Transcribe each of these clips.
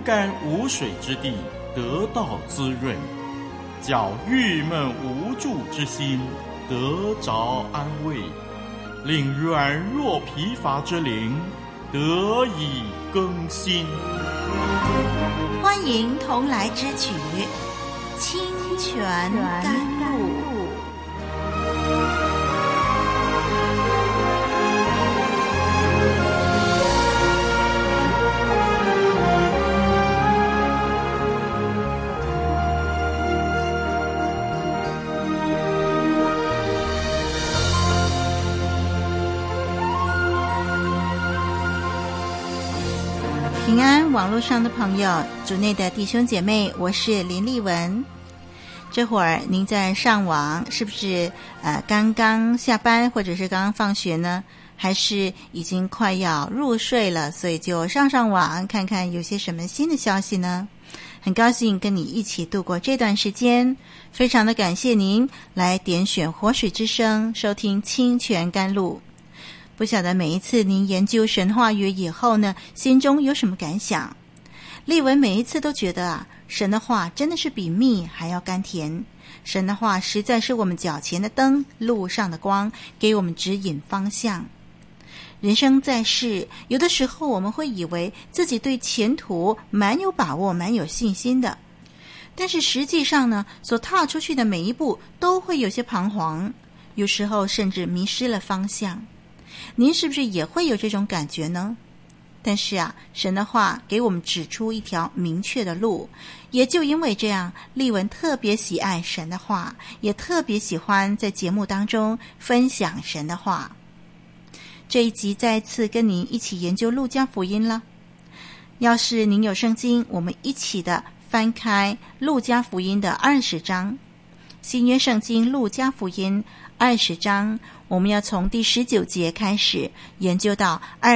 干无水之地得到滋润，叫郁闷无助之心得着安慰，令软弱疲乏之灵得以更新。 欢迎同来之曲《清泉甘露》。平安网络上的朋友，主内的弟兄姐妹，我是林丽文。这会儿您在上网，是不是刚刚下班或者是刚刚放学呢？还是已经快要入睡了，所以就上网看看有些什么新的消息呢？很高兴跟你一起度过这段时间，非常的感谢您来点选活水之声，收听清泉甘露。不晓得每一次您研究神话语以后呢，心中有什么感想？丽文每一次都觉得神的话真的是比蜜还要甘甜，神的话实在是我们脚前的灯，路上的光，给我们指引方向。人生在世，有的时候我们会以为自己对前途蛮有把握，蛮有信心的，但是实际上呢，所踏出去的每一步都会有些彷徨，有时候甚至迷失了方向。您是不是也会有这种感觉呢？但是神的话给我们指出一条明确的路，也就因为这样，丽文特别喜爱神的话，也特别喜欢在节目当中分享神的话。这一集再次跟您一起研究路加福音了。要是您有圣经，我们一起的翻开路加福音的20章，新约圣经路加福音20章，我们要从第19节开始研究到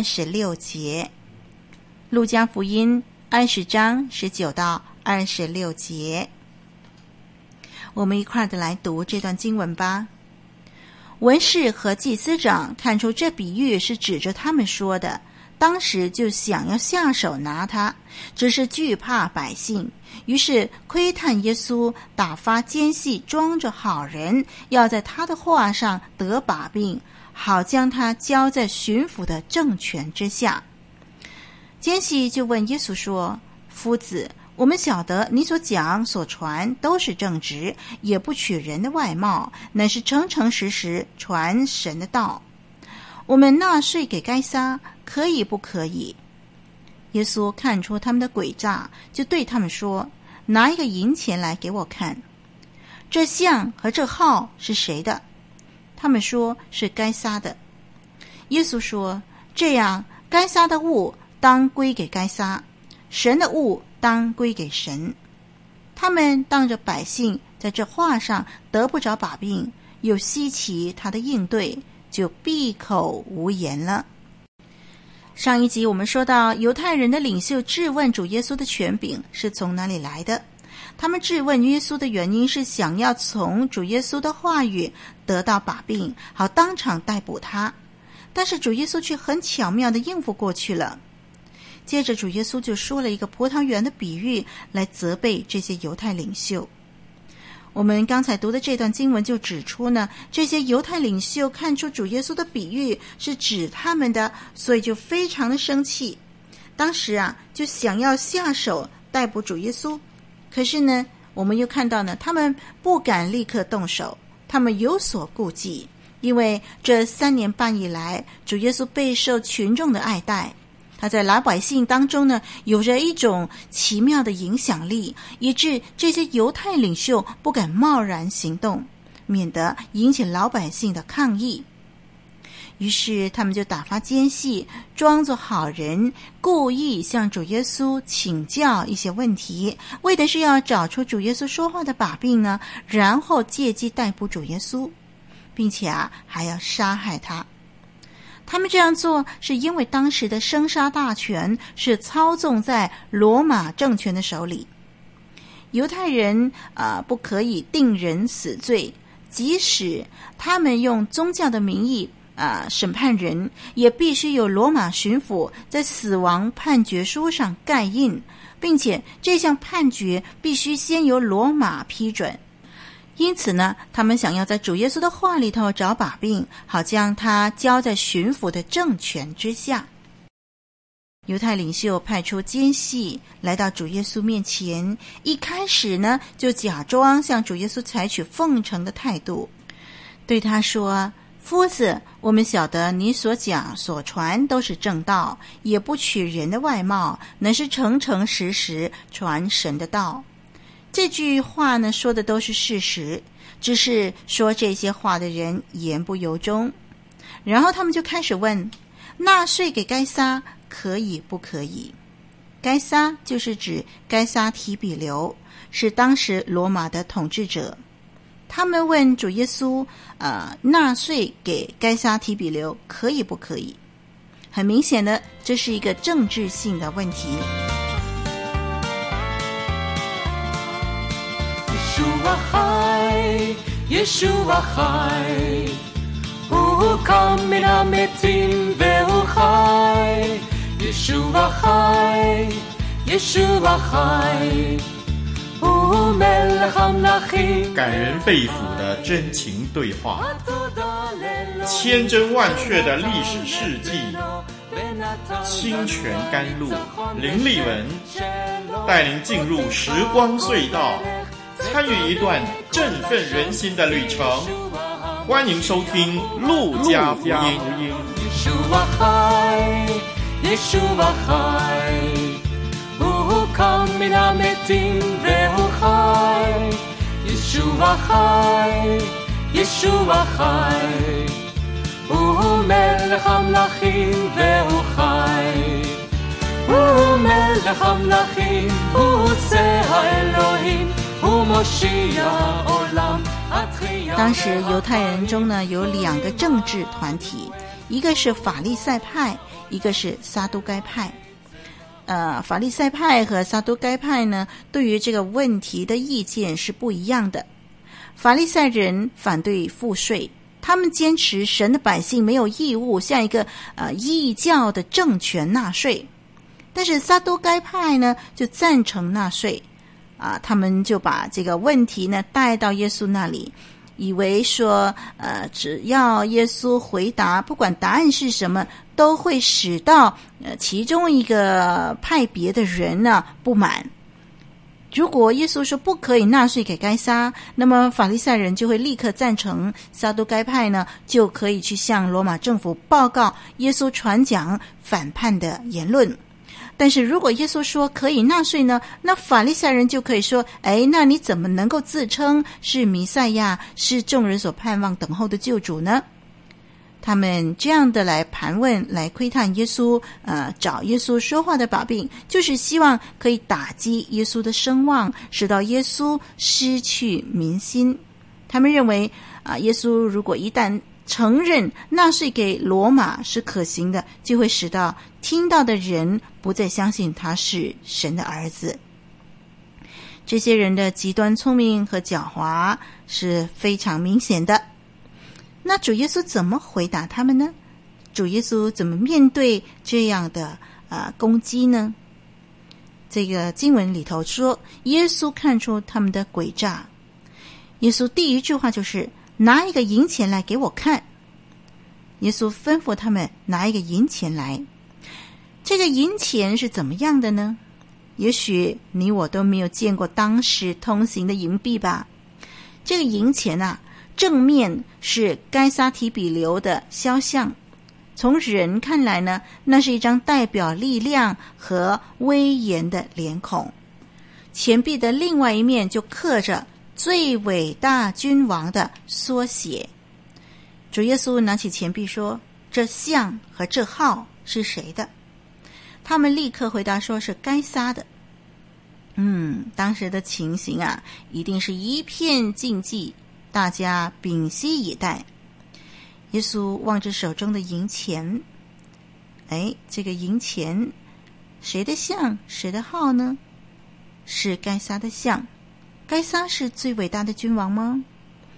26节。路加福音20章19到26节，我们一块的来读这段经文吧。文士和祭司长看出这比喻是指着他们说的，当时就想要下手拿他，只是惧怕百姓，于是窥探耶稣，打发奸细装着好人，要在他的话上得把柄，好将他交在巡抚的政权之下。奸细就问耶稣说：夫子，我们晓得你所讲所传都是正直，也不取人的外貌，乃是诚诚实实传神的道。我们纳税给该撒，可以不可以？耶稣看出他们的诡诈，就对他们说：拿一个银钱来给我看。这像和这号是谁的？他们说是该撒的。耶稣说：这样，该撒的物当归给该撒，神的物当归给神。他们当着百姓在这话上得不着把柄，又稀奇他的应对，就闭口无言了。上一集我们说到，犹太人的领袖质问主耶稣的权柄是从哪里来的。他们质问耶稣的原因是想要从主耶稣的话语得到把柄，好当场逮捕他。但是主耶稣却很巧妙地应付过去了。接着主耶稣就说了一个葡萄园的比喻来责备这些犹太领袖。我们刚才读的这段经文就指出呢，这些犹太领袖看出主耶稣的比喻是指他们的，所以就非常的生气。当时就想要下手逮捕主耶稣。可是呢，我们又看到呢，他们不敢立刻动手，他们有所顾忌，因为这3年半以来，主耶稣备受群众的爱戴。他在老百姓当中呢，有着一种奇妙的影响力，以致这些犹太领袖不敢贸然行动，免得引起老百姓的抗议。于是他们就打发奸细，装作好人，故意向主耶稣请教一些问题，为的是要找出主耶稣说话的把柄呢，然后借机逮捕主耶稣，并且还要杀害他。他们这样做是因为当时的生杀大权是操纵在罗马政权的手里。犹太人不可以定人死罪，即使他们用宗教的名义审判人，也必须有罗马巡抚在死亡判决书上盖印，并且这项判决必须先由罗马批准。因此呢，他们想要在主耶稣的话里头找把柄，好将他交在巡抚的政权之下。犹太领袖派出奸细来到主耶稣面前，一开始呢，就假装向主耶稣采取奉承的态度，对他说：夫子，我们晓得你所讲所传都是正道，也不取人的外貌，乃是诚诚实实传神的道。这句话呢，说的都是事实，只是说这些话的人言不由衷。然后他们就开始问：纳税给该撒可以不可以？该撒就是指该撒提比留，是当时罗马的统治者。他们问主耶稣，纳税给该撒提比留可以不可以？很明显的，这是一个政治性的问题。 ישוע חי, ישוע חי, הוא קם מן המתים והוא חי. ישוע חי, ישוע חי, הוא מלך המלכים. 感人肺腑的真情对话，千真万确的历史事迹，清泉甘露，林立文带您进入时光隧道，参与一段振奋人心的旅程。欢迎收听路加福音。 ישוע חי, ישוע חי, הוא קם מן המתים והוא חי. ישוע חי, ישוע חי, הוא מלך המלכים והוא חי. הוא מלך המלכים, הוא עושה האלוהים, הוא מושיע עולם התחייה. 当时犹太人中呢，有两个政治团体，一个是法利赛派，一个是撒都该派。法利赛派和撒都该派呢，对于这个问题的意见是不一样的。法利赛人反对赋税，他们坚持神的百姓没有义务向一个异教的政权纳税。但是撒都该派呢，就赞成纳税。他们就把这个问题呢带到耶稣那里，以为说只要耶稣回答，不管答案是什么，都会使到其中一个派别的人呢不满。如果耶稣说不可以纳税给该撒，那么法利赛人就会立刻赞成，撒都该派呢就可以去向罗马政府报告耶稣传讲反叛的言论。但是如果耶稣说可以纳税呢，那法利赛人就可以说，那你怎么能够自称是弥赛亚，是众人所盼望等候的救主呢？他们这样的来盘问，来窥探耶稣，找耶稣说话的把柄，就是希望可以打击耶稣的声望，使到耶稣失去民心。他们认为耶稣如果一旦承认纳税给罗马是可行的，就会使到听到的人不再相信他是神的儿子。这些人的极端聪明和狡猾是非常明显的。那主耶稣怎么回答他们呢？主耶稣怎么面对这样的攻击呢？这个经文里头说，耶稣看出他们的诡诈。耶稣第一句话就是拿一个银钱来给我看。耶稣吩咐他们拿一个银钱来。这个银钱是怎么样的呢？也许你我都没有见过当时通行的银币吧。这个银钱正面是该撒提比留的肖像，从人看来呢，那是一张代表力量和威严的脸孔。钱币的另外一面就刻着最伟大君王的缩写。主耶稣拿起钱币说，这像和这号是谁的？他们立刻回答说是该撒的。当时的情形一定是一片静寂，大家屏息以待。耶稣望着手中的银钱，这个银钱谁的像谁的号呢？是该撒的像。该撒是最伟大的君王吗？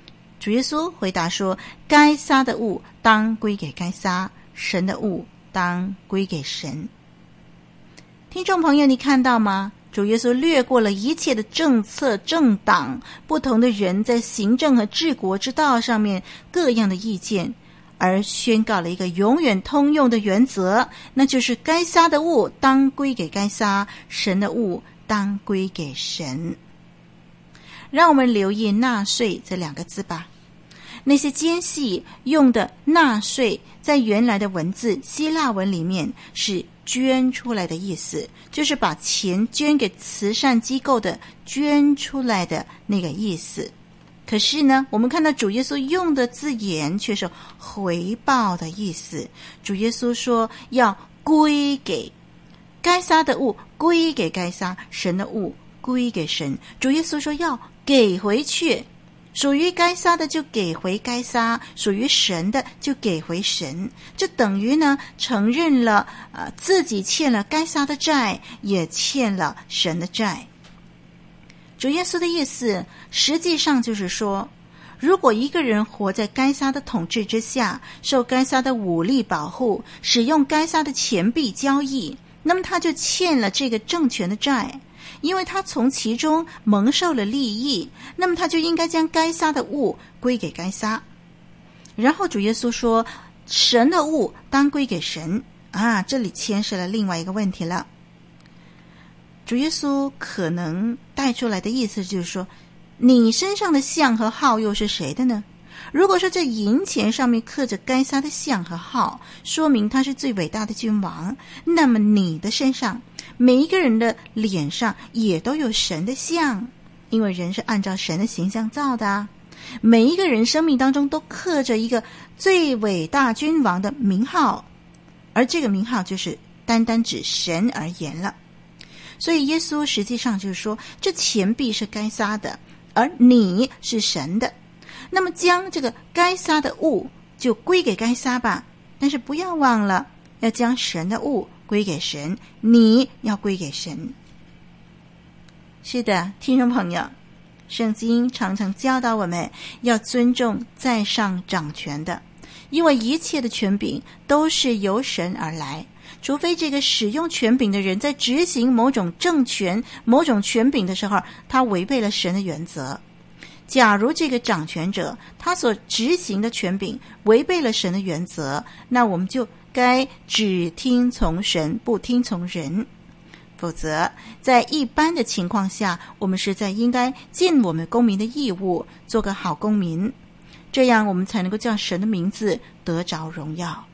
主耶稣回答说，该撒的物当归给该撒，神的物当归给神。听众朋友，你看到吗？主耶稣略过了一切的政策、政党，不同的人在行政和治国之道上面各样的意见，而宣告了一个永远通用的原则，那就是该撒的物当归给该撒，神的物当归给神。让我们留意纳税这两个字吧。那些奸细用的纳税，在原来的文字希腊文里面是捐出来的意思，就是把钱捐给慈善机构的捐出来的那个意思。可是呢，我们看到主耶稣用的字眼却是回报的意思。主耶稣说要归给该撒的物，归给该撒，神的物归给神。主耶稣说要给回去，属于该撒的就给回该撒，属于神的就给回神。这等于呢承认了自己欠了该撒的债，也欠了神的债。主耶稣的意思实际上就是说，如果一个人活在该撒的统治之下，受该撒的武力保护，使用该撒的钱币交易，那么他就欠了这个政权的债，因为他从其中蒙受了利益，那么他就应该将该撒的物归给该撒。然后主耶稣说，神的物当归给神这里牵涉了另外一个问题了。主耶稣可能带出来的意思就是说，你身上的像和号又是谁的呢？如果说这银钱上面刻着该撒的像和号，说明他是最伟大的君王，那么你的身上，每一个人的脸上也都有神的像，因为人是按照神的形象造的每一个人生命当中都刻着一个最伟大君王的名号，而这个名号就是单单指神而言了。所以耶稣实际上就是说，这钱币是该撒的，而你是神的，那么将这个该撒的物就归给该撒吧，但是不要忘了要将神的物归给神，你要归给神。是的，听众朋友，圣经常常教导我们要尊重在上掌权的，因为一切的权柄都是由神而来，除非这个使用权柄的人在执行某种政权、某种权柄的时候，他违背了神的原则。假如这个掌权者他所执行的权柄违背了神的原则，那我们就该只听从神，不听从人。否则在一般的情况下，我们实在应该尽我们公民的义务，做个好公民，这样我们才能够叫神的名字得着荣耀。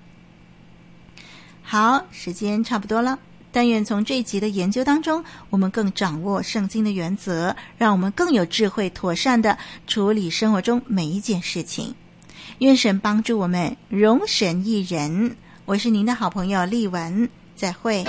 好，时间差不多了，但愿从这一集的研究当中，我们更掌握圣经的原则，让我们更有智慧妥善地处理生活中每一件事情。愿神帮助我们容神一人。我是您的好朋友丽文，再会。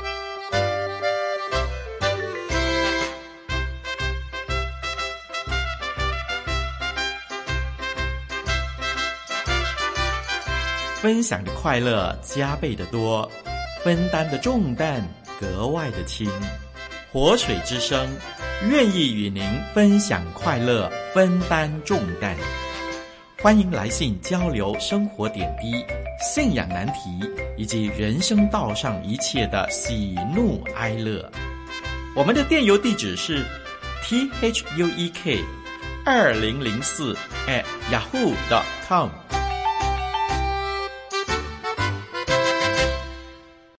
分享的快乐加倍的多，分担的重担格外的轻。活水之声愿意与您分享快乐，分担重担。欢迎来信交流生活点滴、信仰难题以及人生道上一切的喜怒哀乐。我们的电邮地址是 THUEK2004@yahoo.com